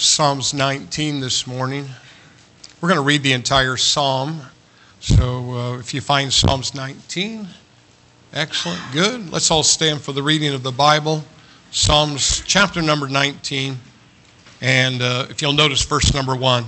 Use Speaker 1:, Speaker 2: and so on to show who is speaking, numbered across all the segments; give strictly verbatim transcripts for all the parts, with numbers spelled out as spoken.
Speaker 1: Psalms nineteen this morning. We're going to read the entire psalm. So uh, if you find Psalms nineteen, excellent, good. Let's all stand for the reading of the Bible. Psalms chapter number nineteen. And uh, if you'll notice verse number one.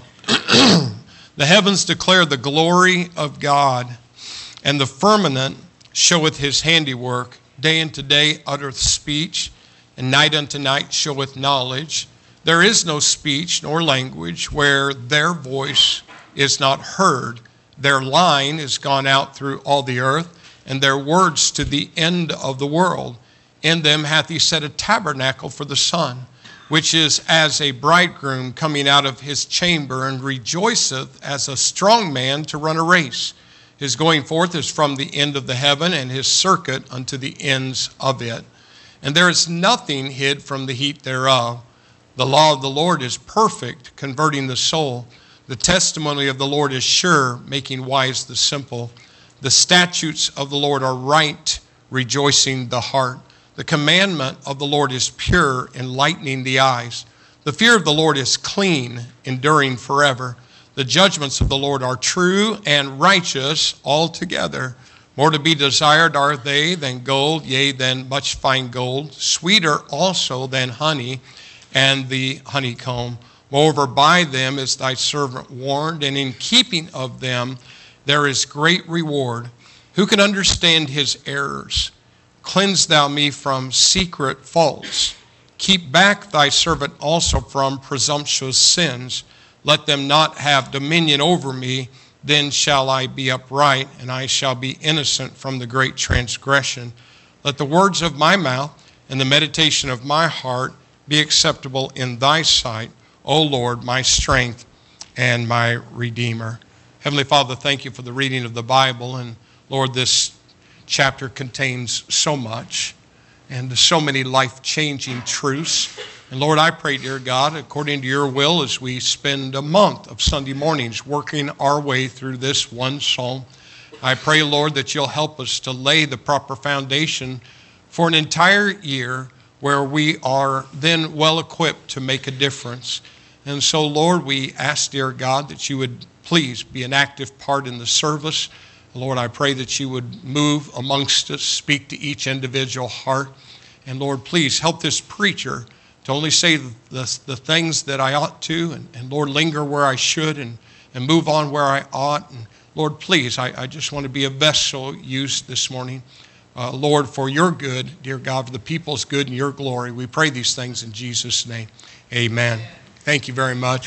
Speaker 1: The heavens declare the glory of God, and the firmament showeth his handiwork. Day unto day uttereth speech, and night unto night showeth knowledge. There is no speech nor language where their voice is not heard. Their line is gone out through all the earth, and their words to the end of the world. In them hath he set a tabernacle for the sun, which is as a bridegroom coming out of his chamber, and rejoiceth as a strong man to run a race. His going forth is from the end of the heaven, and his circuit unto the ends of it. And there is nothing hid from the heat thereof. The law of the Lord is perfect, converting the soul. The testimony of the Lord is sure, making wise the simple. The statutes of the Lord are right, rejoicing the heart. The commandment of the Lord is pure, enlightening the eyes. The fear of the Lord is clean, enduring forever. The judgments of the Lord are true and righteous altogether. More to be desired are they than gold, yea, than much fine gold. Sweeter also than honey and the honeycomb. Moreover, by them is thy servant warned, and in keeping of them there is great reward. Who can understand his errors? Cleanse thou me from secret faults. Keep back thy servant also from presumptuous sins. Let them not have dominion over me. Then shall I be upright, and I shall be innocent from the great transgression. Let the words of my mouth and the meditation of my heart be acceptable in thy sight, O Lord, my strength and my Redeemer. Heavenly Father, thank you for the reading of the Bible. And Lord, this chapter contains so much and so many life-changing truths. And Lord, I pray, dear God, according to your will, as we spend a month of Sunday mornings working our way through this one psalm, I pray, Lord, that you'll help us to lay the proper foundation for an entire year where we are then well equipped to make a difference. And so, Lord, we ask, dear God, that you would please be an active part in the service. Lord, I pray that you would move amongst us, speak to each individual heart. And Lord, please help this preacher to only say the, the, the things that I ought to, and, and Lord, linger where I should, and, and move on where I ought. And Lord, please, I, I just want to be a vessel used this morning. Uh, Lord, for your good, dear God, for the people's good and your glory. We pray these things in Jesus' name. Amen. Thank you very much.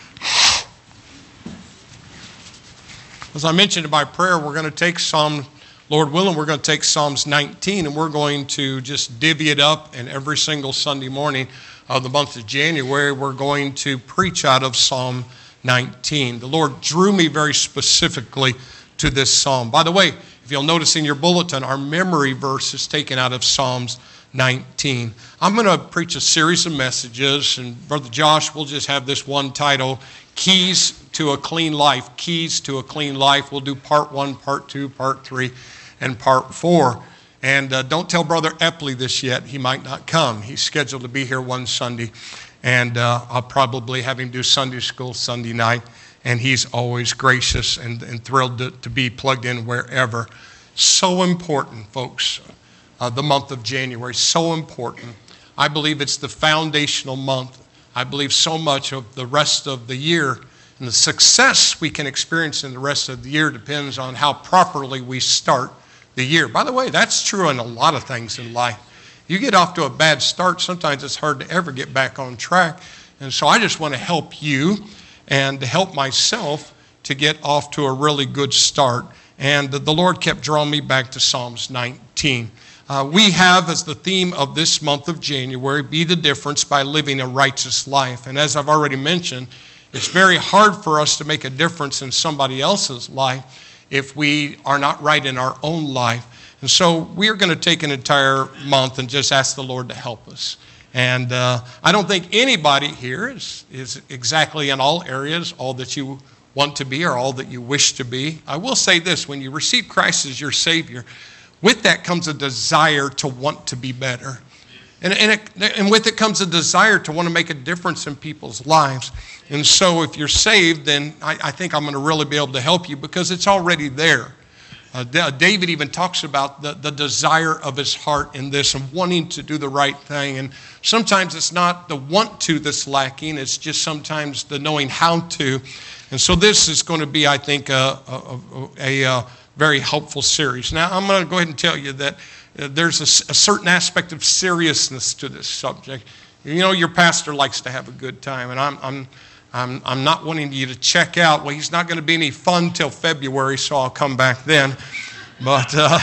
Speaker 1: As I mentioned in my prayer, we're going to take Psalm, Lord willing, we're going to take Psalms nineteen, and we're going to just divvy it up, and every single Sunday morning of the month of January, we're going to preach out of Psalm nineteen. The Lord drew me very specifically to this psalm. By the way, if you'll notice in your bulletin, our memory verse is taken out of Psalms nineteen. I'm going to preach a series of messages, and Brother Josh will just have this one title, Keys to a Clean Life. Keys to a Clean Life. We'll do part one, part two, part three, and part four. And uh, don't tell Brother Epley this yet. He might not come. He's scheduled to be here one Sunday, and uh, I'll probably have him do Sunday school Sunday night. And he's always gracious and, and thrilled to, to be plugged in wherever. So important, folks, uh, the month of January, so important. I believe it's the foundational month. I believe so much of the rest of the year and the success we can experience in the rest of the year depends on how properly we start the year. By the way, that's true in a lot of things in life. You get off to a bad start, sometimes it's hard to ever get back on track. And so I just want to help you and to help myself to get off to a really good start. And the Lord kept drawing me back to Psalms nineteen. Uh, we have as the theme of this month of January, be the difference by living a righteous life. And as I've already mentioned, it's very hard for us to make a difference in somebody else's life if we are not right in our own life. And so we're going to take an entire month and just ask the Lord to help us. And uh, I don't think anybody here is, is exactly in all areas all that you want to be or all that you wish to be. I will say this, when you receive Christ as your Savior, with that comes a desire to want to be better. And, and, it, and with it comes a desire to want to make a difference in people's lives. And so if you're saved, then I, I think I'm going to really be able to help you because it's already there. Uh, David even talks about the, the desire of his heart in this and wanting to do the right thing. And sometimes it's not the want to that's lacking. It's just sometimes the knowing how to. And so this is going to be, I think, a, a, a, a very helpful series. Now, I'm going to go ahead and tell you that uh, there's a, a certain aspect of seriousness to this subject. You know, your pastor likes to have a good time, and I'm, I'm, I'm, I'm not wanting you to check out. Well, he's not going to be any fun till February, so I'll come back then. But uh,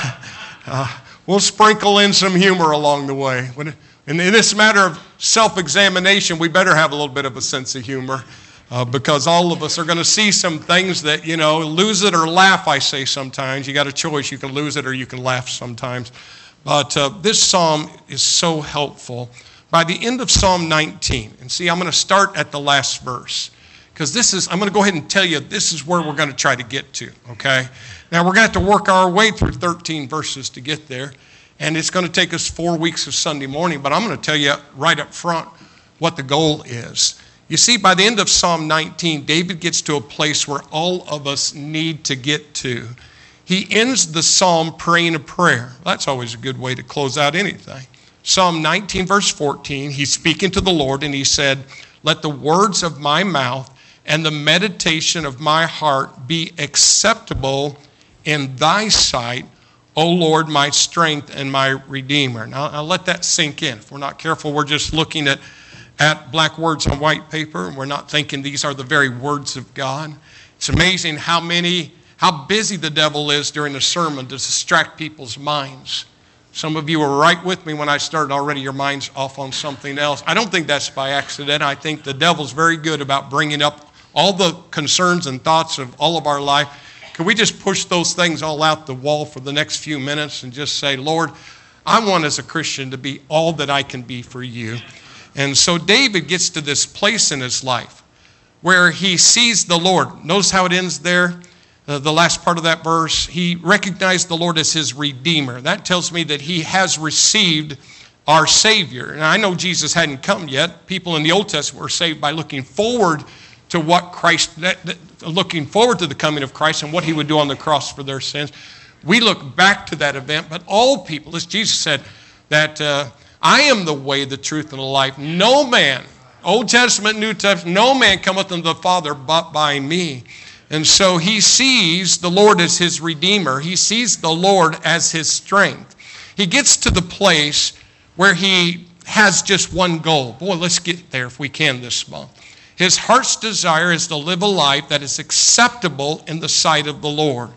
Speaker 1: uh, we'll sprinkle in some humor along the way. When, in this matter of self-examination, we better have a little bit of a sense of humor. Uh, because all of us are going to see some things that, you know, lose it or laugh, I say sometimes. You got a choice. You can lose it or you can laugh sometimes. But uh, this psalm is so helpful. By the end of Psalm nineteen, and see, I'm going to start at the last verse. Because this is, I'm going to go ahead and tell you, this is where we're going to try to get to, okay? Now, we're going to have to work our way through thirteen verses to get there. And it's going to take us four weeks of Sunday morning. But I'm going to tell you right up front what the goal is. You see, by the end of Psalm nineteen, David gets to a place where all of us need to get to. He ends the psalm praying a prayer. That's always a good way to close out anything. Psalm nineteen, verse fourteen, he's speaking to the Lord, and he said, "Let the words of my mouth and the meditation of my heart be acceptable in thy sight, O Lord, my strength and my redeemer." Now, I'll let that sink in. If we're not careful, we're just looking at at black words on white paper, and we're not thinking these are the very words of God. It's amazing how many, how busy the devil is during a sermon to distract people's minds. Some of you were right with me when I started already. Your mind's off on something else. I don't think that's by accident. I think the devil's very good about bringing up all the concerns and thoughts of all of our life. Can we just push those things all out the wall for the next few minutes and just say, Lord, I want as a Christian to be all that I can be for you. And so David gets to this place in his life where he sees the Lord. Notice how it ends there, uh, the last part of that verse. He recognized the Lord as his Redeemer. That tells me that he has received our Savior. And I know Jesus hadn't come yet. People in the Old Testament were saved by looking forward to what Christ, looking forward to the coming of Christ and what he would do on the cross for their sins. We look back to that event, but all people, as Jesus said, that uh, I am the way, the truth, and the life. No man, Old Testament, New Testament, no man cometh unto the Father but by me. And so he sees the Lord as his Redeemer. He sees the Lord as his strength. He gets to the place where he has just one goal. Boy, let's get there if we can this month. His heart's desire is to live a life that is acceptable in the sight of the Lord.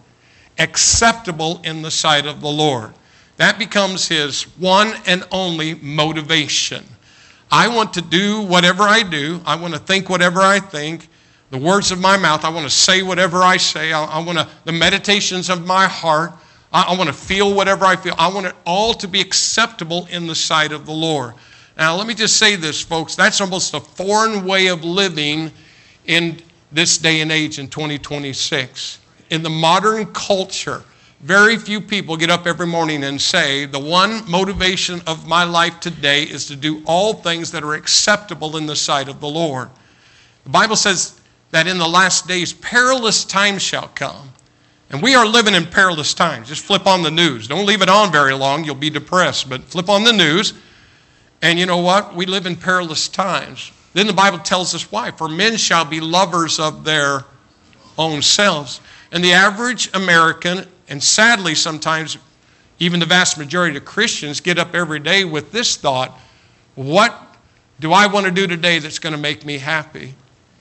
Speaker 1: Acceptable in the sight of the Lord. That becomes his one and only motivation. I want to do whatever I do. I want to think whatever I think. The words of my mouth, I want to say whatever I say. I, I want to, the meditations of my heart, I, I want to feel whatever I feel. I want it all to be acceptable in the sight of the Lord. Now, let me just say this, folks. That's almost a foreign way of living in this day and age in twenty twenty-six. In the modern culture, very few people get up every morning and say, the one motivation of my life today is to do all things that are acceptable in the sight of the Lord. The Bible says that in the last days, perilous times shall come. And we are living in perilous times. Just flip on the news. Don't leave it on very long. You'll be depressed. But flip on the news. And you know what? We live in perilous times. Then the Bible tells us why. For men shall be lovers of their own selves. And the average American, and sadly sometimes even the vast majority of Christians, get up every day with this thought: what do I want to do today that's going to make me happy?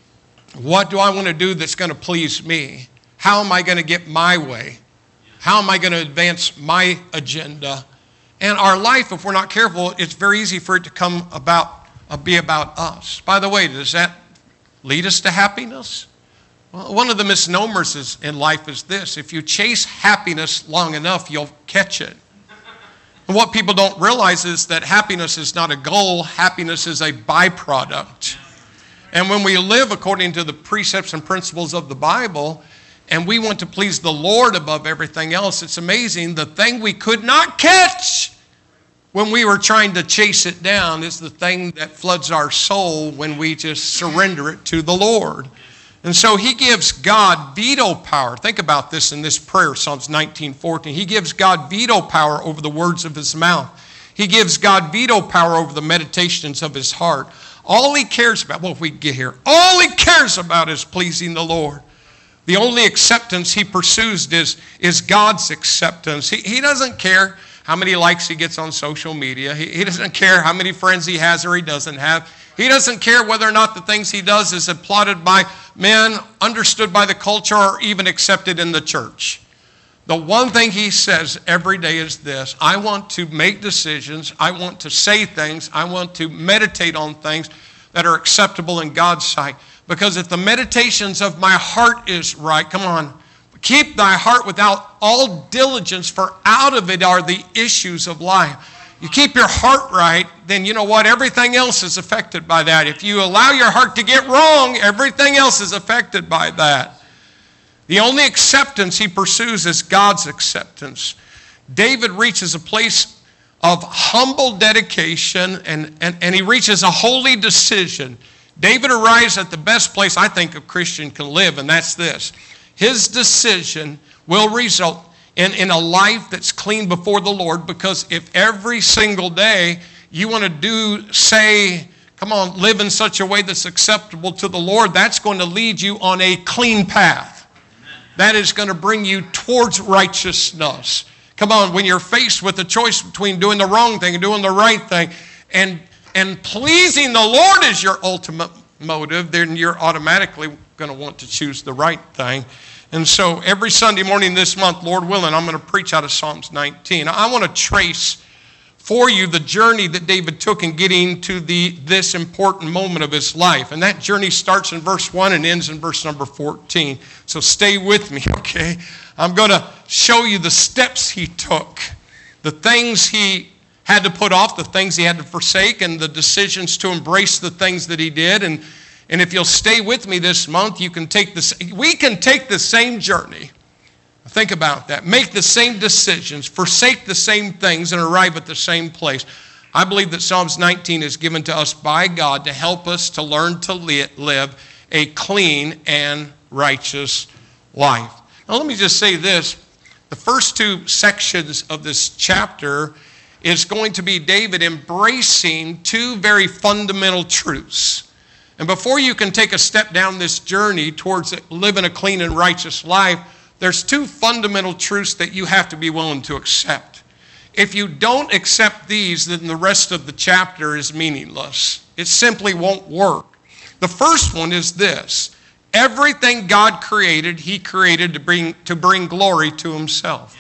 Speaker 1: What do I want to do that's going to please me? How am I going to get my way? How am I going to advance my agenda? And our life, if we're not careful, it's very easy for it to come about, uh, be about us. By the way, does that lead us to happiness? Well, one of the misnomers is, in life is this: if you chase happiness long enough, you'll catch it. And what people don't realize is that happiness is not a goal. Happiness is a byproduct. And when we live according to the precepts and principles of the Bible, and we want to please the Lord above everything else, it's amazing. The thing we could not catch when we were trying to chase it down is the thing that floods our soul when we just surrender it to the Lord. And so he gives God veto power. Think about this in this prayer, Psalms nineteen fourteen. He gives God veto power over the words of his mouth. He gives God veto power over the meditations of his heart. All he cares about, well, if we get here, all he cares about is pleasing the Lord. The only acceptance he pursues is, is God's acceptance. He, he doesn't care how many likes he gets on social media. He, he doesn't care how many friends he has or he doesn't have. He doesn't care whether or not the things he does is applauded by men, understood by the culture, or even accepted in the church. The one thing he says every day is this: I want to make decisions, I want to say things, I want to meditate on things that are acceptable in God's sight. Because if the meditations of my heart is right, come on, keep thy heart without all diligence, for out of it are the issues of life. You keep your heart right, then you know what? Everything else is affected by that. If you allow your heart to get wrong, everything else is affected by that. The only acceptance he pursues is God's acceptance. David reaches a place of humble dedication, and, and, and he reaches a holy decision. David arrives at the best place I think a Christian can live, and that's this. His decision will result in, in a life that's clean before the Lord, because if every single day you want to do, say, come on, live in such a way that's acceptable to the Lord, that's going to lead you on a clean path. That is going to bring you towards righteousness. Come on, when you're faced with the choice between doing the wrong thing and doing the right thing, and, and pleasing the Lord is your ultimate motive, then you're automatically going to want to choose the right thing. And so every Sunday morning this month, Lord willing, I'm going to preach out of Psalms nineteen. I want to trace for you the journey that David took in getting to the this important moment of his life. And that journey starts in verse one and ends in verse number fourteen. So stay with me, okay? I'm going to show you the steps he took, the things he had to put off, the things he had to forsake, and the decisions to embrace the things that he did. And, and if you'll stay with me this month, you can take this, we can take the same journey. Think about that. Make the same decisions, forsake the same things, and arrive at the same place. I believe that Psalms nineteen is given to us by God to help us to learn to live a clean and righteous life. Now let me just say this. The first two sections of this chapter is going to be David embracing two very fundamental truths. And before you can take a step down this journey towards living a clean and righteous life, there's two fundamental truths that you have to be willing to accept. If you don't accept these, then the rest of the chapter is meaningless. It simply won't work. The first one is this: everything God created, he created to bring, to bring glory to himself.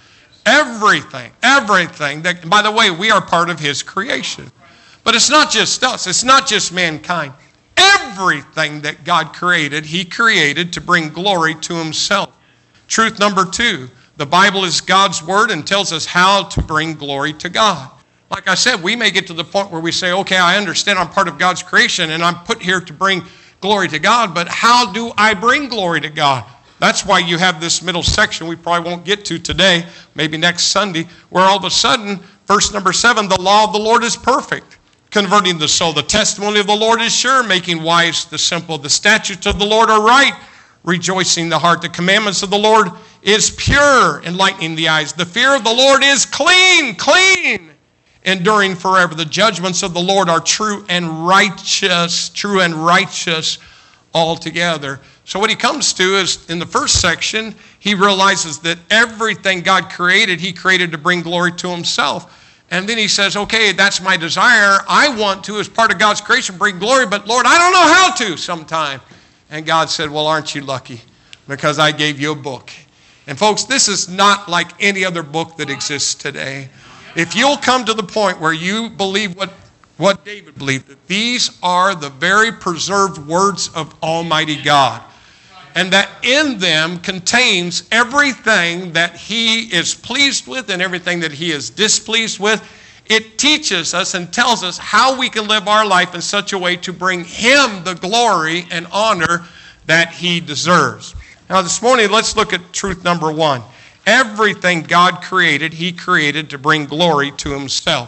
Speaker 1: Everything, everything. That, by the way, we are part of his creation. But it's not just us. It's not just mankind. Everything that God created, he created to bring glory to himself. Truth number two, the Bible is God's word and tells us how to bring glory to God. Like I said, we may get to the point where we say, okay, I understand I'm part of God's creation and I'm put here to bring glory to God, but how do I bring glory to God? That's why you have this middle section we probably won't get to today, maybe next Sunday, where all of a sudden, verse number seven, the law of the Lord is perfect, converting the soul. The testimony of the Lord is sure, making wise the simple. The statutes of the Lord are right, rejoicing the heart. The commandments of the Lord is pure, enlightening the eyes. The fear of the Lord is clean, clean, enduring forever. The judgments of the Lord are true and righteous, true and righteous altogether. So what he comes to is, in the first section, he realizes that everything God created, he created to bring glory to himself. And then he says, okay, that's my desire. I want to, as part of God's creation, bring glory, but Lord, I don't know how to sometime. And God said, well, aren't you lucky? Because I gave you a book. And folks, this is not like any other book that exists today. If you'll come to the point where you believe what, what David believed, that these are the very preserved words of Almighty God, and that in them contains everything that he is pleased with and everything that he is displeased with, it teaches us and tells us how we can live our life in such a way to bring him the glory and honor that he deserves. Now this morning, let's look at truth number one. Everything God created, he created to bring glory to himself.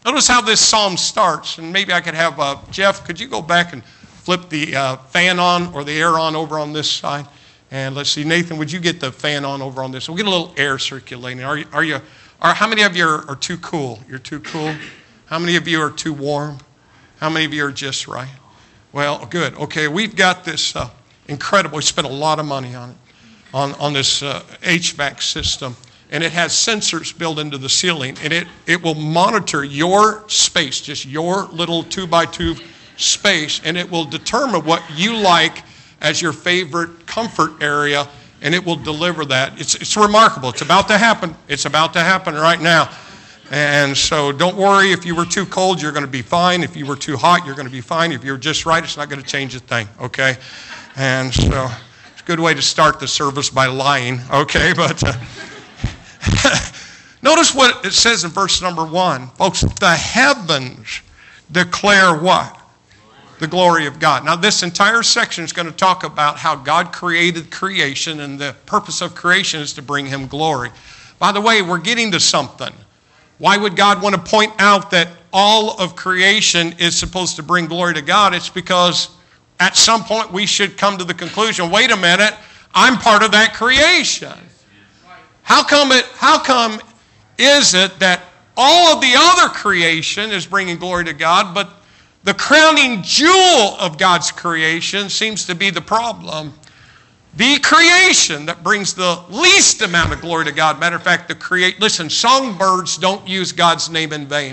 Speaker 1: Notice how this psalm starts, and maybe I could have, uh, Jeff, could you go back and flip the uh, fan on or the air on over on this side? And let's see, Nathan, would you get the fan on over on this? We'll get a little air circulating. Are you, are you, are, how many of you are, are too cool? You're too cool? How many of you are too warm? How many of you are just right? Well, good. Okay, we've got this uh, incredible, we spent a lot of money on it, on, on this uh, H V A C system. And it has sensors built into the ceiling. And it, it will monitor your space, just your little two by two space. And it will determine what you like as your favorite comfort area, and it will deliver that. It's, it's remarkable. It's about to happen. It's about to happen right now. And so don't worry, if you were too cold, you're going to be fine. If you were too hot, you're going to be fine. If you're just right, it's not going to change a thing, okay? And so it's a good way to start the service by lying, okay? But uh, notice what it says in verse number one. Folks, the heavens declare what? The glory of God. Now, this entire section is going to talk about how God created creation, and the purpose of creation is to bring him glory. By the way, we're getting to something. Why would God want to point out that all of creation is supposed to bring glory to God? It's because at some point we should come to the conclusion, wait a minute, I'm part of that creation. How come it, how come is it that all of the other creation is bringing glory to God, but the crowning jewel of God's creation seems to be the problem? The creation that brings the least amount of glory to God. Matter of fact, the create. Listen, songbirds don't use God's name in vain.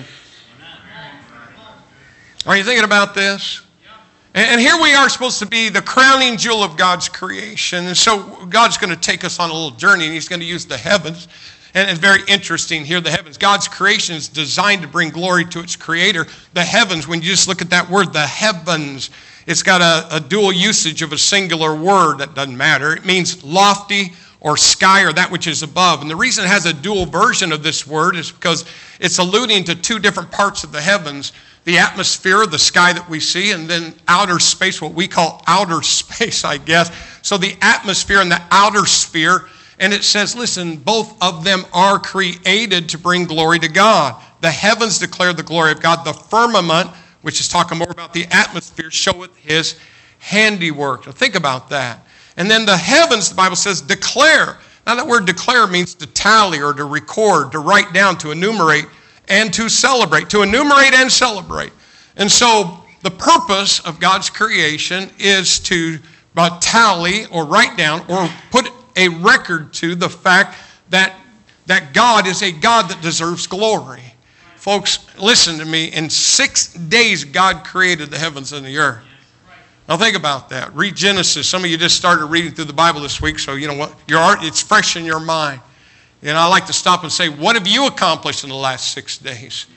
Speaker 1: Are you thinking about this? And here we are supposed to be the crowning jewel of God's creation. And so God's going to take us on a little journey, and he's going to use the heavens. And it's very interesting here, the heavens. God's creation is designed to bring glory to its creator. The heavens, when you just look at that word, the heavens, it's got a, a dual usage of a singular word that doesn't matter. It means lofty or sky or that which is above. And the reason it has a dual version of this word is because it's alluding to two different parts of the heavens. The atmosphere, the sky that we see, and then outer space, what we call outer space, I guess. So the atmosphere and the outer sphere. And it says, listen, both of them are created to bring glory to God. The heavens declare the glory of God. The firmament, which is talking more about the atmosphere, showeth his handiwork. Now think about that. And then the heavens, the Bible says, declare. Now that word declare means to tally or to record, to write down, to enumerate, and to celebrate. To enumerate and celebrate. And so the purpose of God's creation is to uh, tally or write down or put a record to the fact that, that God is a God that deserves glory. Folks, listen to me. In six days, God created the heavens and the earth. Now think about that. Read Genesis. Some of you just started reading through the Bible this week, so you know what? Your art, it's fresh in your mind. And I like to stop and say, what have you accomplished in the last six days?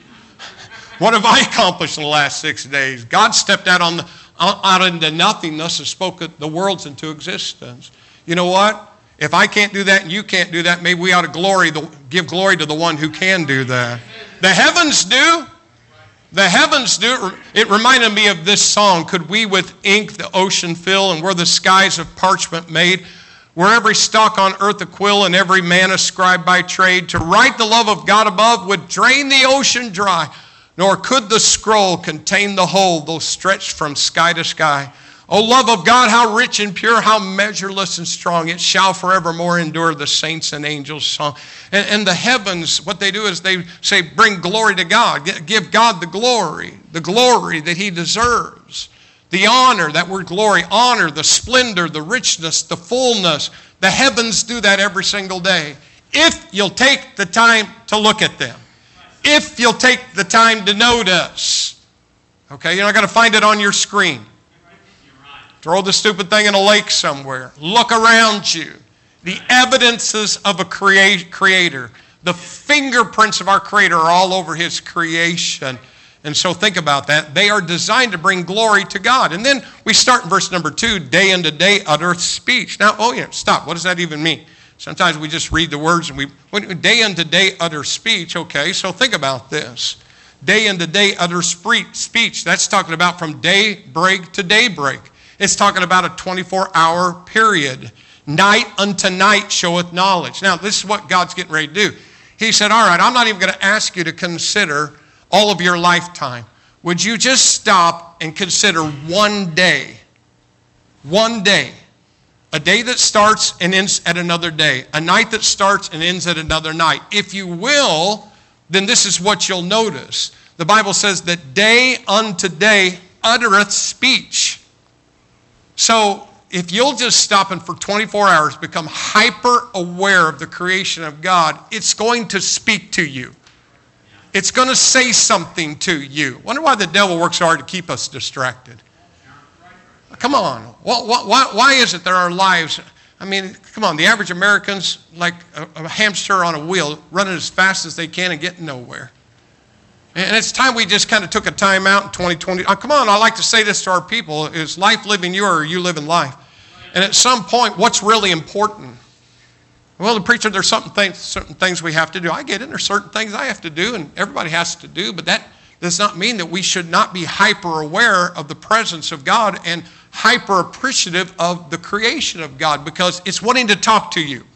Speaker 1: What have I accomplished in the last six days? God stepped out on the, out into nothingness and spoke the worlds into existence. You know what? If I can't do that and you can't do that, maybe we ought to glory, give glory to the one who can do that. The heavens do. The heavens do. It reminded me of this song. Could we with ink the ocean fill, and were the skies of parchment made, were every stalk on earth a quill and every man a scribe by trade, to write the love of God above would drain the ocean dry, nor could the scroll contain the whole, though stretched from sky to sky. O love of God, how rich and pure, how measureless and strong. It shall forevermore endure, the saints and angels' song. And, and the heavens, what they do is they say, bring glory to God. Give God the glory, the glory that he deserves. The honor, that word glory, honor, the splendor, the richness, the fullness. The heavens do that every single day. If you'll take the time to look at them. If you'll take the time to notice. Okay, you're not going to find it on your screen. Throw the stupid thing in a lake somewhere. Look around you. The evidences of a create, creator. The fingerprints of our creator are all over his creation. And so think about that. They are designed to bring glory to God. And then we start in verse number two. Day unto day uttereth speech. Now, oh yeah, stop. What does that even mean? Sometimes we just read the words and we, day unto day utter speech. Okay, so think about this. Day unto day utter speech. That's talking about from daybreak to daybreak. It's talking about a twenty-four hour period. Night unto night showeth knowledge. Now, this is what God's getting ready to do. He said, all right, I'm not even going to ask you to consider all of your lifetime, would you just stop and consider one day, one day, a day that starts and ends at another day, a night that starts and ends at another night. If you will, then this is what you'll notice. The Bible says that day unto day uttereth speech. So if you'll just stop and for twenty-four hours become hyper aware of the creation of God, it's going to speak to you. It's going to say something to you. Wonder why the devil works so hard to keep us distracted. Come on. Why, why is it that our lives, I mean, come on, the average American's like a, a hamster on a wheel, running as fast as they can and getting nowhere. And it's time we just kind of took a time out in twenty twenty. Oh, come on, I like to say this to our people. Is life living you or are you living life? And at some point, what's really important? Well, the preacher, there's something things, certain things we have to do. I get it. There's certain things I have to do and everybody has to do, but that does not mean that we should not be hyper aware of the presence of God and hyper appreciative of the creation of God, because it's wanting to talk to you.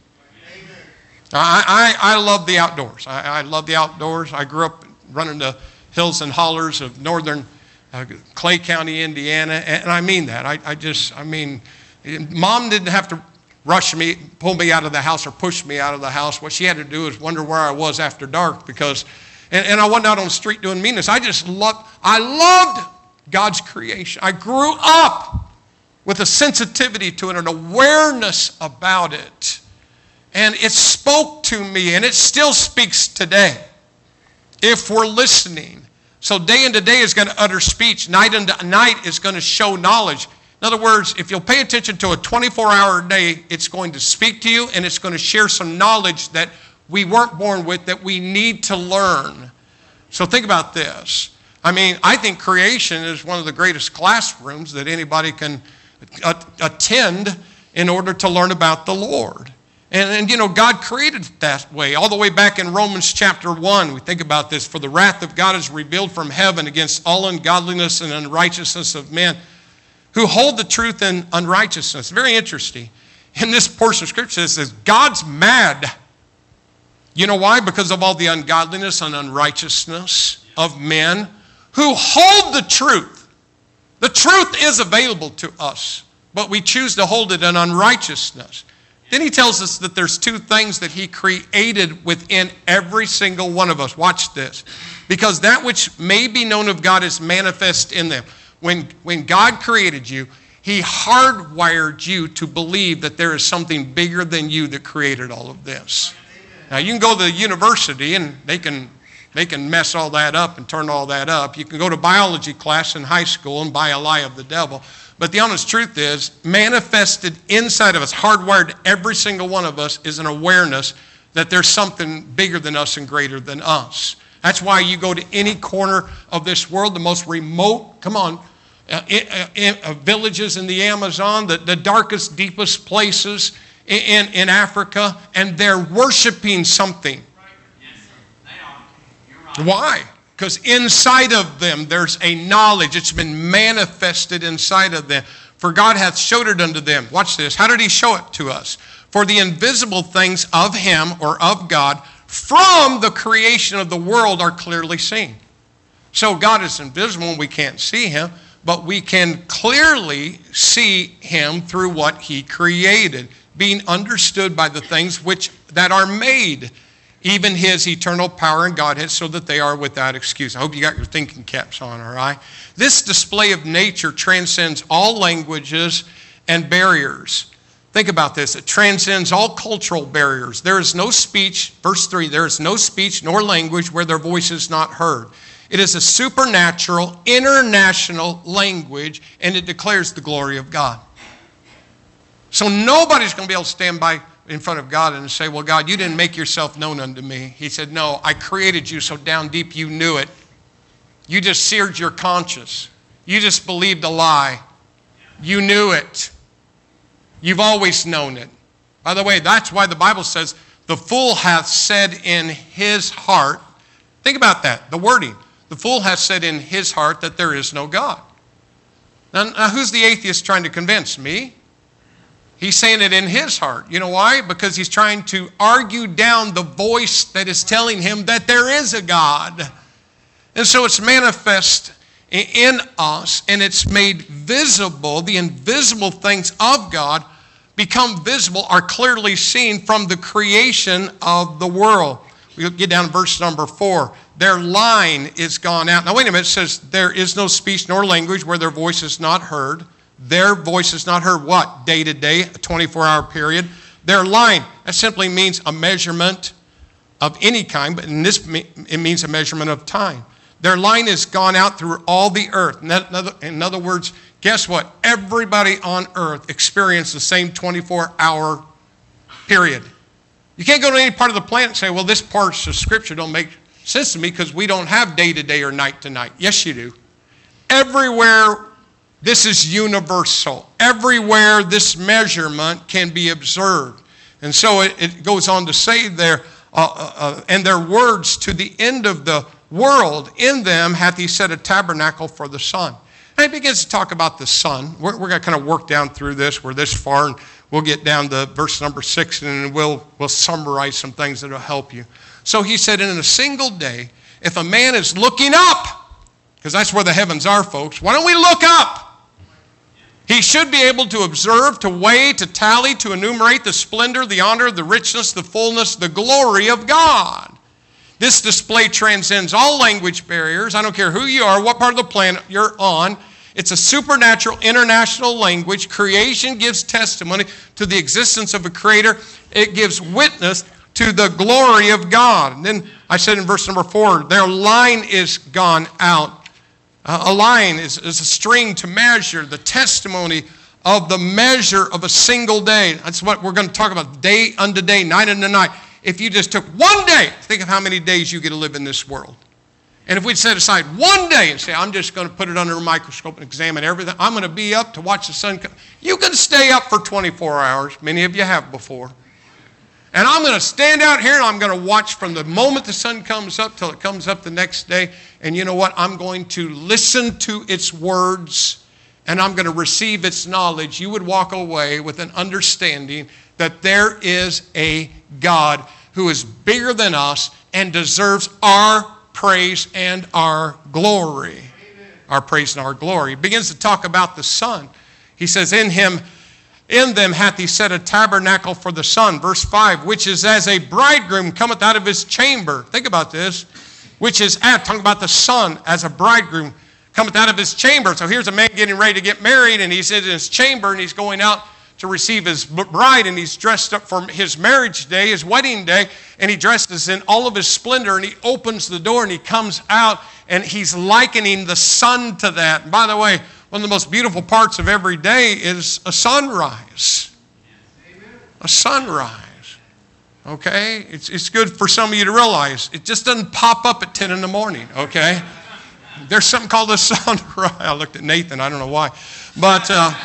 Speaker 1: I, I, I love the outdoors. I, I love the outdoors. I grew up running the hills and hollers of northern uh, Clay County, Indiana, and, and I mean that. I, I just, I mean, Mom didn't have to rush me, pull me out of the house or push me out of the house. What she had to do is wonder where I was after dark, because, and, and I wasn't out on the street doing meanness. I just loved, I loved God's creation. I grew up with a sensitivity to it, an awareness about it. And it spoke to me, and it still speaks today if we're listening. So day into day is going to utter speech. Night into night is going to show knowledge. In other words, if you'll pay attention to a twenty-four hour day, it's going to speak to you, and it's going to share some knowledge that we weren't born with that we need to learn. So think about this. I mean, I think creation is one of the greatest classrooms that anybody can attend in order to learn about the Lord. And, and, you know, God created it that way. All the way back in Romans chapter one, we think about this. For the wrath of God is revealed from heaven against all ungodliness and unrighteousness of men who hold the truth in unrighteousness. Very interesting. In this portion of Scripture, it says, God's mad. You know why? Because of all the ungodliness and unrighteousness of men who hold the truth. The truth is available to us, but we choose to hold it in unrighteousness. Then he tells us that there's two things that he created within every single one of us. Watch this. Because that which may be known of God is manifest in them. When, when God created you, he hardwired you to believe that there is something bigger than you that created all of this. Now, you can go to the university and they can They can mess all that up and turn all that up. You can go to biology class in high school and buy a lie of the devil. But the honest truth is, manifested inside of us, hardwired every single one of us, is an awareness that there's something bigger than us and greater than us. That's why you go to any corner of this world, the most remote, come on, uh, in, uh, villages in the Amazon, the, the darkest, deepest places in, in Africa, and they're worshiping something. Why? Because inside of them there's a knowledge. It's been manifested inside of them. For God hath showed it unto them. Watch this. How did he show it to us? For the invisible things of him, or of God, from the creation of the world are clearly seen. So God is invisible and we can't see him, but we can clearly see him through what he created, being understood by the things which that are made, even his eternal power and Godhead, so that they are without excuse. I hope you got your thinking caps on, all right? This display of nature transcends all languages and barriers. Think about this. It transcends all cultural barriers. There is no speech, verse three, there is no speech nor language where their voice is not heard. It is a supernatural, international language, and it declares the glory of God. So nobody's going to be able to stand by in front of God and say, well, God, you didn't make yourself known unto me. He said, no, I created you so down deep you knew it. You just seared your conscience. You just believed a lie. You knew it. You've always known it. By the way, that's why the Bible says, the fool hath said in his heart, think about that, the wording. The fool hath said in his heart that there is no God. Now, now who's the atheist trying to convince? Me? He's saying it in his heart. You know why? Because he's trying to argue down the voice that is telling him that there is a God. And so it's manifest in us, and it's made visible. The invisible things of God become visible, are clearly seen from the creation of the world. We'll get down to verse number four. Their line is gone out. Now wait a minute, it says there is no speech nor language where their voice is not heard. Their voice is not heard what? Day to day, a twenty-four hour period. Their line, that simply means a measurement of any kind, but in this, it means a measurement of time. Their line is gone out through all the earth. In other, in other words, guess what? Everybody on earth experienced the same twenty-four hour period. You can't go to any part of the planet and say, well, this part of Scripture don't make sense to me because we don't have day to day or night to night. Yes, you do. Everywhere, this is universal. Everywhere this measurement can be observed. And so it, it goes on to say there, uh, uh, and their words to the end of the world, in them hath he set a tabernacle for the sun. And he begins to talk about the sun. We're, we're going to kind of work down through this. We're this far, and we'll get down to verse number six, and we'll, we'll summarize some things that will help you. So he said, in a single day, if a man is looking up, because that's where the heavens are, folks, why don't we look up? He should be able to observe, to weigh, to tally, to enumerate the splendor, the honor, the richness, the fullness, the glory of God. This display transcends all language barriers. I don't care who you are, what part of the planet you're on. It's a supernatural international language. Creation gives testimony to the existence of a creator. It gives witness to the glory of God. And then I said in verse number four, their line is gone out. Uh, a line is, is a string to measure the testimony of the measure of a single day. That's what we're going to talk about, day unto day, night unto night. If you just took one day, think of how many days you get to live in this world. And if we'd set aside one day and say, I'm just going to put it under a microscope and examine everything. I'm going to be up to watch the sun come. You can stay up for twenty-four hours. Many of you have before. And I'm going to stand out here and I'm going to watch from the moment the sun comes up till it comes up the next day. And you know what? I'm going to listen to its words and I'm going to receive its knowledge. You would walk away with an understanding that there is a God who is bigger than us and deserves our praise and our glory. Amen. Our praise and our glory. He begins to talk about the sun. He says, in him, in them hath he set a tabernacle for the sun. Verse five, which is as a bridegroom cometh out of his chamber. Think about this. Which is at, talking about the sun as a bridegroom cometh out of his chamber. So here's a man getting ready to get married, and he's in his chamber, and he's going out to receive his bride, and he's dressed up for his marriage day, his wedding day, and he dresses in all of his splendor, and he opens the door, and he comes out, and he's likening the sun to that. And by the way, one of the most beautiful parts of every day is a sunrise. A sunrise. Okay? It's, it's good for some of you to realize it just doesn't pop up at ten in the morning, okay? There's something called a sunrise. I looked at Nathan, I don't know why. But uh,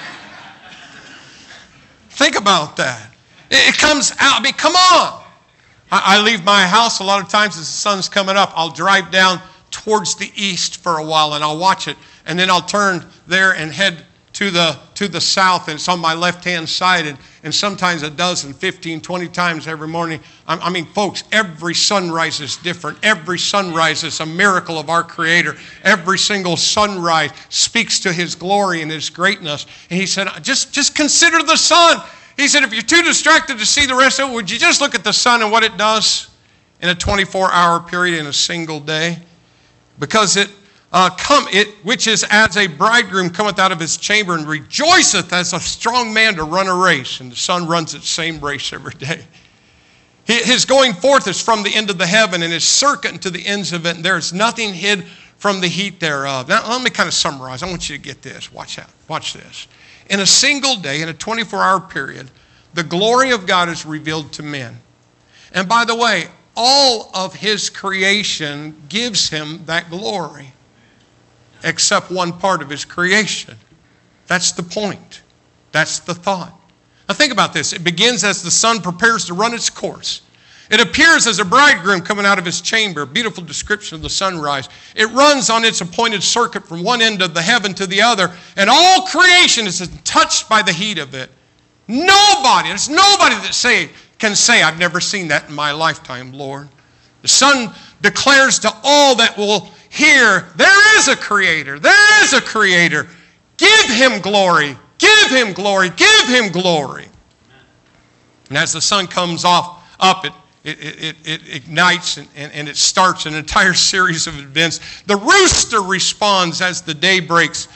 Speaker 1: think about that. It, it comes out. I mean, come on. I, I leave my house a lot of times as the sun's coming up. I'll drive down towards the east for a while and I'll watch it. And then I'll turn there and head to the to the south, and it's on my left-hand side, and, and sometimes a dozen, fifteen, twenty times every morning. I, I mean, folks, every sunrise is different. Every sunrise is a miracle of our Creator. Every single sunrise speaks to His glory and His greatness. And He said, just, just consider the sun. He said, if you're too distracted to see the rest of it, would you just look at the sun and what it does in a twenty-four hour period in a single day? Because it Uh, come it which is as a bridegroom cometh out of his chamber and rejoiceth as a strong man to run a race, and the sun runs its same race every day. His going forth is from the end of the heaven, and his circuit to the ends of it, and there is nothing hid from the heat thereof. Now let me kind of summarize. I want you to get this. Watch out. Watch this. In a single day, in a twenty-four hour period, the glory of God is revealed to men. And by the way, all of his creation gives him that glory, except one part of his creation. That's the point. That's the thought. Now think about this. It begins as the sun prepares to run its course. It appears as a bridegroom coming out of his chamber. Beautiful description of the sunrise. It runs on its appointed circuit from one end of the heaven to the other, and all creation is touched by the heat of it. Nobody, there's nobody that say, can say, I've never seen that in my lifetime, Lord. The sun declares to all that will here, there is a creator. There is a creator. Give him glory. Give him glory. Give him glory. And as the sun comes off up, it, it, it, it ignites and, and, and it starts an entire series of events. The rooster responds as the day breaks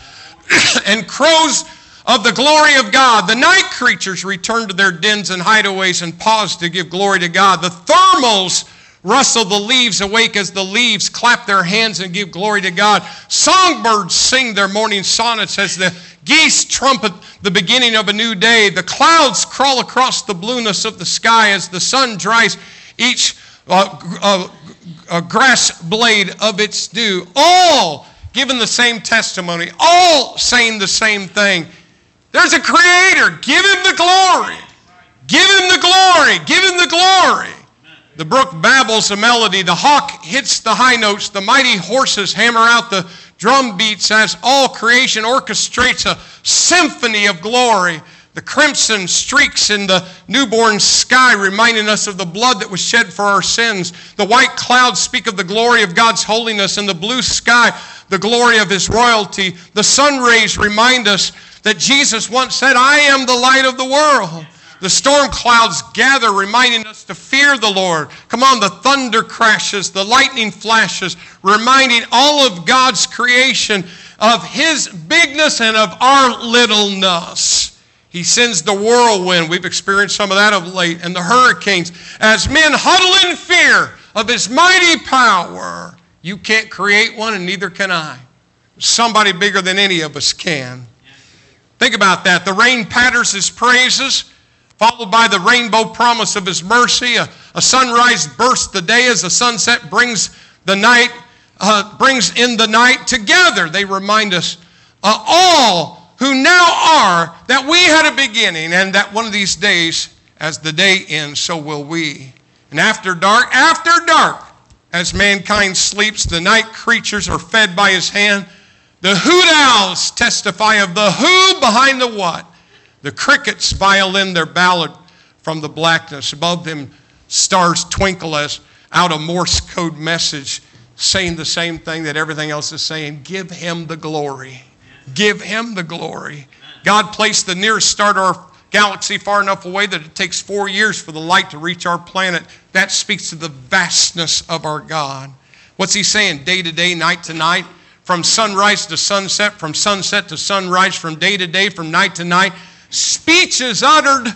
Speaker 1: and crows of the glory of God. The night creatures return to their dens and hideaways and pause to give glory to God. The thermals rustle the leaves awake as the leaves clap their hands and give glory to God. Songbirds sing their morning sonnets as the geese trumpet the beginning of a new day. The clouds crawl across the blueness of the sky as the sun dries each uh, uh, uh, grass blade of its dew. All giving the same testimony, all saying the same thing. There's a creator. Give him the glory. Give him the glory. Give him the glory. The brook babbles a melody. The hawk hits the high notes. The mighty horses hammer out the drum beats as all creation orchestrates a symphony of glory. The crimson streaks in the newborn sky reminding us of the blood that was shed for our sins. The white clouds speak of the glory of God's holiness. And the blue sky, the glory of his royalty. The sun rays remind us that Jesus once said, I am the light of the world. The storm clouds gather, reminding us to fear the Lord. Come on, the thunder crashes, the lightning flashes, reminding all of God's creation of his bigness and of our littleness. He sends the whirlwind. We've experienced some of that of late. And the hurricanes. As men huddle in fear of his mighty power. You can't create one and neither can I. Somebody bigger than any of us can. Think about that. The rain patters his praises, followed by the rainbow promise of his mercy. A, a sunrise bursts the day as the sunset brings the night, uh, brings in the night together. They remind us, uh, all who now are, that we had a beginning, and that one of these days, as the day ends, so will we. And after dark, after dark, as mankind sleeps, the night creatures are fed by his hand. The hoot owls testify of the who behind the what. The crickets violin their ballad from the blackness. Above them, stars twinkle as out a Morse code message saying the same thing that everything else is saying. Give him the glory. Give him the glory. God placed the nearest star to our galaxy far enough away that it takes four years for the light to reach our planet. That speaks to the vastness of our God. What's he saying? Day to day, night to night. From sunrise to sunset, from sunset to sunrise, from day to day, from night to night. Speech is uttered.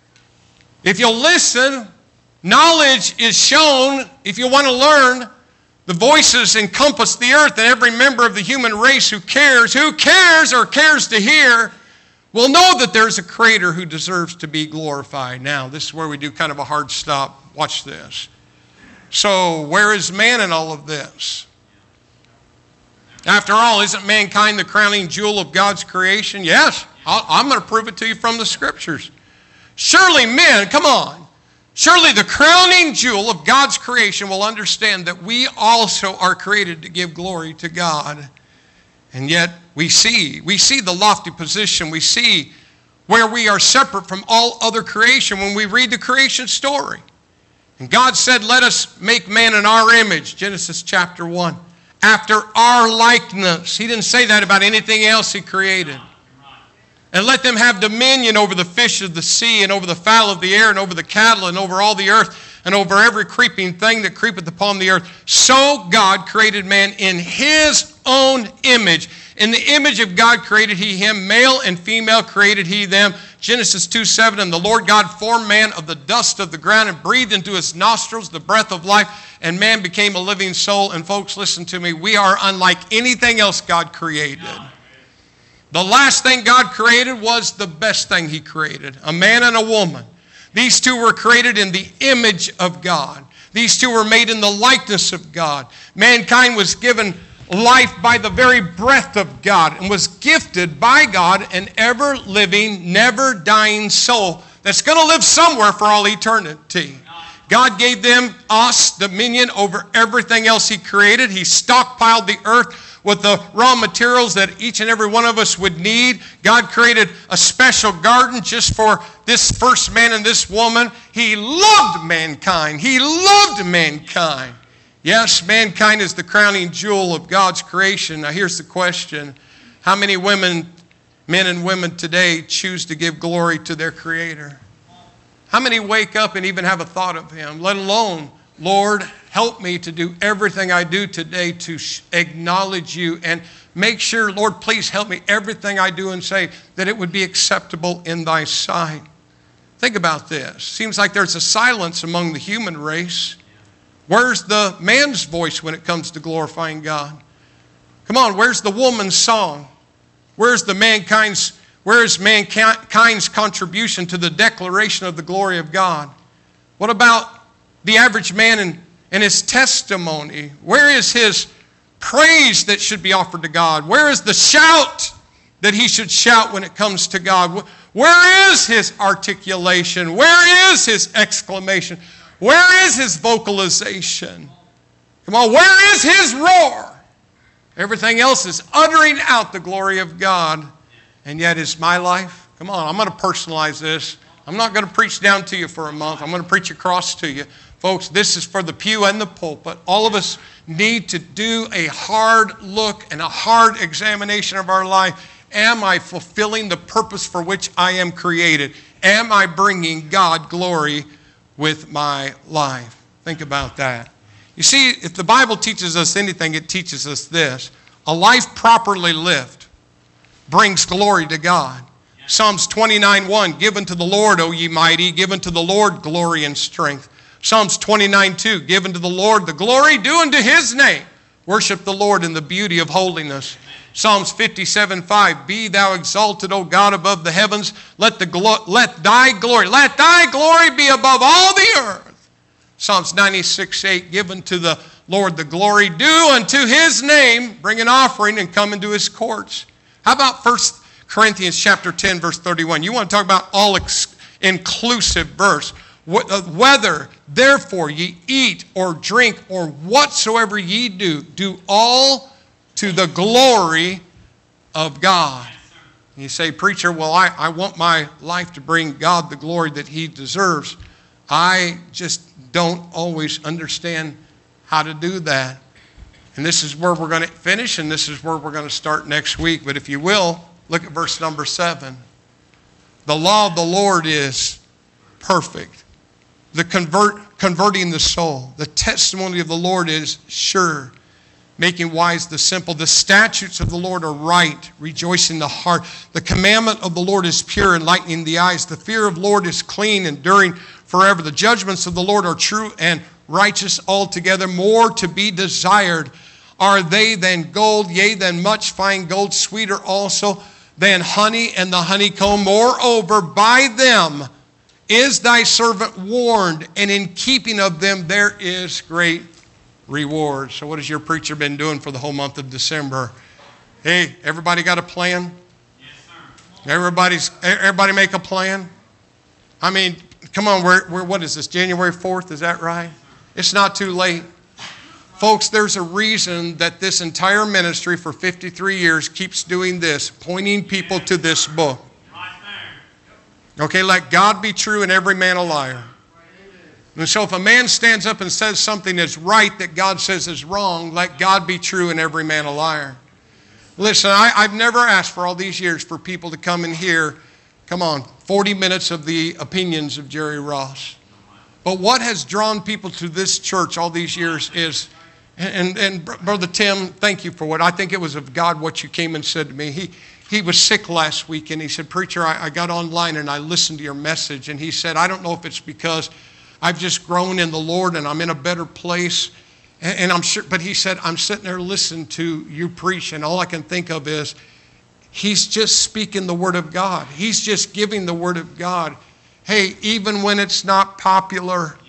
Speaker 1: If you'll listen, knowledge is shown. If you want to learn, the voices encompass the earth, and every member of the human race who cares, who cares or cares to hear, will know that there's a creator who deserves to be glorified. Now, this is where we do kind of a hard stop. Watch this. So, where is man in all of this? After all, isn't mankind the crowning jewel of God's creation? Yes. I'll, I'm going to prove it to you from the scriptures. Surely men, come on. Surely the crowning jewel of God's creation will understand that we also are created to give glory to God. And yet we see, we see the lofty position. We see where we are separate from all other creation when we read the creation story. And God said, let us make man in our image. Genesis chapter one. After our likeness. He didn't say that about anything else he created. And let them have dominion over the fish of the sea and over the fowl of the air and over the cattle and over all the earth and over every creeping thing that creepeth upon the earth. So God created man in his own image. In the image of God created he him. Male and female created he them. Genesis two seven. And the Lord God formed man of the dust of the ground and breathed into his nostrils the breath of life. And man became a living soul. And folks, listen to me. We are unlike anything else God created. The last thing God created was the best thing he created. A man and a woman. These two were created in the image of God. These two were made in the likeness of God. Mankind was given life by the very breath of God and was gifted by God an ever-living, never-dying soul that's going to live somewhere for all eternity. God gave them, us, dominion over everything else he created. He stockpiled the earth with the raw materials that each and every one of us would need. God created a special garden just for this first man and this woman. He loved mankind. He loved mankind. Yes, mankind is the crowning jewel of God's creation. Now here's the question. How many women, men and women today choose to give glory to their Creator? How many wake up and even have a thought of Him, let alone, Lord, help me to do everything I do today to acknowledge You and make sure, Lord, please help me everything I do and say that it would be acceptable in Thy sight. Think about this. Seems like there's a silence among the human race. Where's the man's voice when it comes to glorifying God? Come on, where's the woman's song? Where's the mankind's, where is mankind's contribution to the declaration of the glory of God? What about the average man and, and his testimony? Where is his praise that should be offered to God? Where is the shout that he should shout when it comes to God? Where is his articulation? Where is his exclamation? Where is his vocalization? Come on, where is his roar? Everything else is uttering out the glory of God. And yet is my life? Come on, I'm going to personalize this. I'm not going to preach down to you for a month. I'm going to preach across to you. Folks, this is for the pew and the pulpit. All of us need to do a hard look and a hard examination of our life. Am I fulfilling the purpose for which I am created? Am I bringing God glory with my life? Think about that. You see, if the Bible teaches us anything, it teaches us this. A life properly lived brings glory to God. Psalms twenty-nine one, given to the Lord, O ye mighty, given to the Lord glory and strength. Psalms twenty-nine two, given to the Lord the glory due unto His name. Worship the Lord in the beauty of holiness. Psalms fifty-seven five, be thou exalted, O God, above the heavens. Let, the glo- let thy glory, let thy glory be above all the earth. Psalms ninety-six eight, given to the Lord the glory due unto His name. Bring an offering and come into His courts. How about First Corinthians chapter ten, verse thirty-one? You want to talk about all-inclusive verse. Whether, therefore, ye eat or drink or whatsoever ye do, do all to the glory of God. And you say, preacher, well, I, I want my life to bring God the glory that He deserves. I just don't always understand how to do that. And this is where we're going to finish, and this is where we're going to start next week. But if you will, look at verse number seven. The law of the Lord is perfect, the convert, converting the soul. The testimony of the Lord is sure, making wise the simple. The statutes of the Lord are right, rejoicing the heart. The commandment of the Lord is pure, enlightening the eyes. The fear of the Lord is clean, enduring forever. The judgments of the Lord are true and righteous altogether. More to be desired are they than gold, yea, than much fine gold, sweeter also than honey and the honeycomb. Moreover, by them is thy servant warned, and in keeping of them there is great reward. So what has your preacher been doing for the whole month of December? Hey, everybody got a plan?
Speaker 2: Yes, sir.
Speaker 1: Everybody's, everybody make a plan? I mean, come on, we're, we're, what is this, January fourth, is that right? It's not too late. Folks, there's a reason that this entire ministry for fifty-three years keeps doing this, pointing people to this book. Okay, let God be true and every man a liar. And so if a man stands up and says something that's right that God says is wrong, let God be true and every man a liar. Listen, I, I've never asked for all these years for people to come and hear, come on, forty minutes of the opinions of Jerry Ross. But what has drawn people to this church all these years is, and, and Brother Tim, thank you for what, I think it was of God what you came and said to me. He He was sick last week, and he said, preacher, I, I got online and I listened to your message. And he said, I don't know if it's because I've just grown in the Lord and I'm in a better place. And, and I'm sure, but he said, I'm sitting there listening to you preach, and all I can think of is, he's just speaking the word of God. He's just giving the word of God. Hey, even when it's not popular,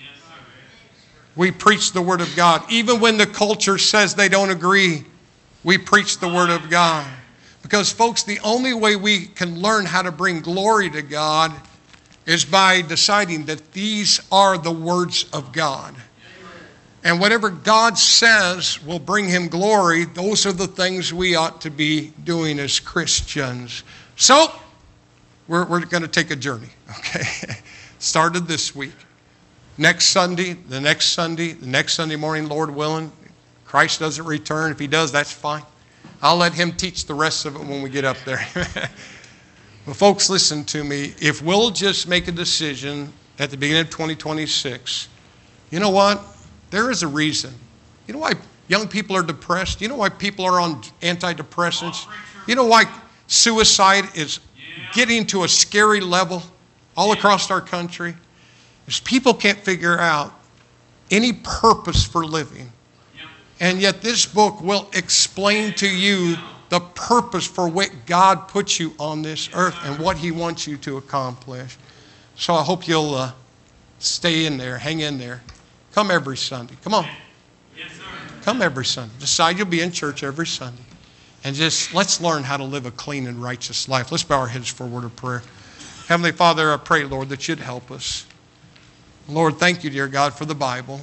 Speaker 1: we preach the word of God. Even when the culture says they don't agree, we preach the word of God. Because, folks, the only way we can learn how to bring glory to God is by deciding that these are the words of God. And whatever God says will bring Him glory, those are the things we ought to be doing as Christians. So, we're, we're going to take a journey, okay? Started this week. next Sunday, the next Sunday, the next Sunday morning, Lord willing, Christ doesn't return. If he does, that's fine. I'll let him teach the rest of it when we get up there. But folks, listen to me. If we'll just make a decision at the beginning of twenty twenty-six, you know what? There is a reason. You know why young people are depressed? You know why people are on antidepressants? You know why suicide is getting to a scary level all across our country? Is people can't figure out any purpose for living. And yet this book will explain to you the purpose for what God put you on this earth and what he wants you to accomplish. So I hope you'll uh, stay in there, hang in there. Come every Sunday. Come on.
Speaker 2: Yes, sir.
Speaker 1: Come every Sunday. Decide you'll be in church every Sunday. And just let's learn how to live a clean and righteous life. Let's bow our heads for a word of prayer. Heavenly Father, I pray, Lord, that you'd help us. Lord, thank you, dear God, for the Bible.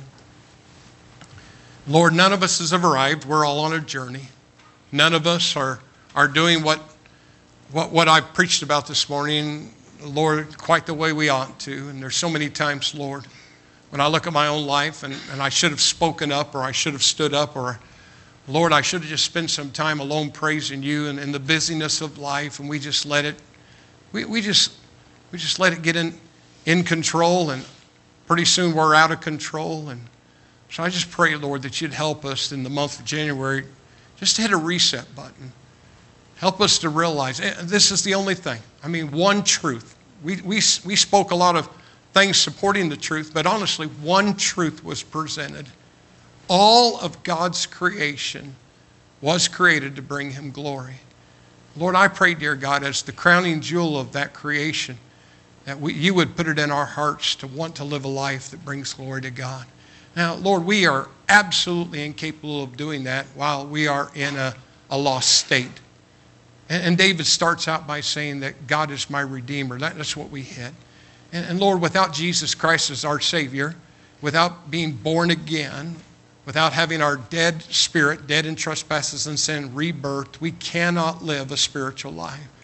Speaker 1: Lord, none of us has ever arrived. We're all on a journey. None of us are, are doing what, what, what I've preached about this morning, Lord, quite the way we ought to. And there's so many times, Lord, when I look at my own life and, and I should have spoken up or I should have stood up or, Lord, I should have just spent some time alone praising you and in the busyness of life, and we just let it, we, we just we just let it get in, in control, and pretty soon we're out of control. And so I just pray, Lord, that you'd help us in the month of January just to hit a reset button. Help us to realize this is the only thing. I mean, one truth. We, we, we spoke a lot of things supporting the truth, but honestly, one truth was presented. All of God's creation was created to bring him glory. Lord, I pray, dear God, as the crowning jewel of that creation, that we, you would put it in our hearts to want to live a life that brings glory to God. Now, Lord, we are absolutely incapable of doing that while we are in a, a lost state. And, and David starts out by saying that God is my Redeemer. That, that's what we hit. And, and Lord, without Jesus Christ as our Savior, without being born again, without having our dead spirit, dead in trespasses and sin, rebirthed, we cannot live a spiritual life.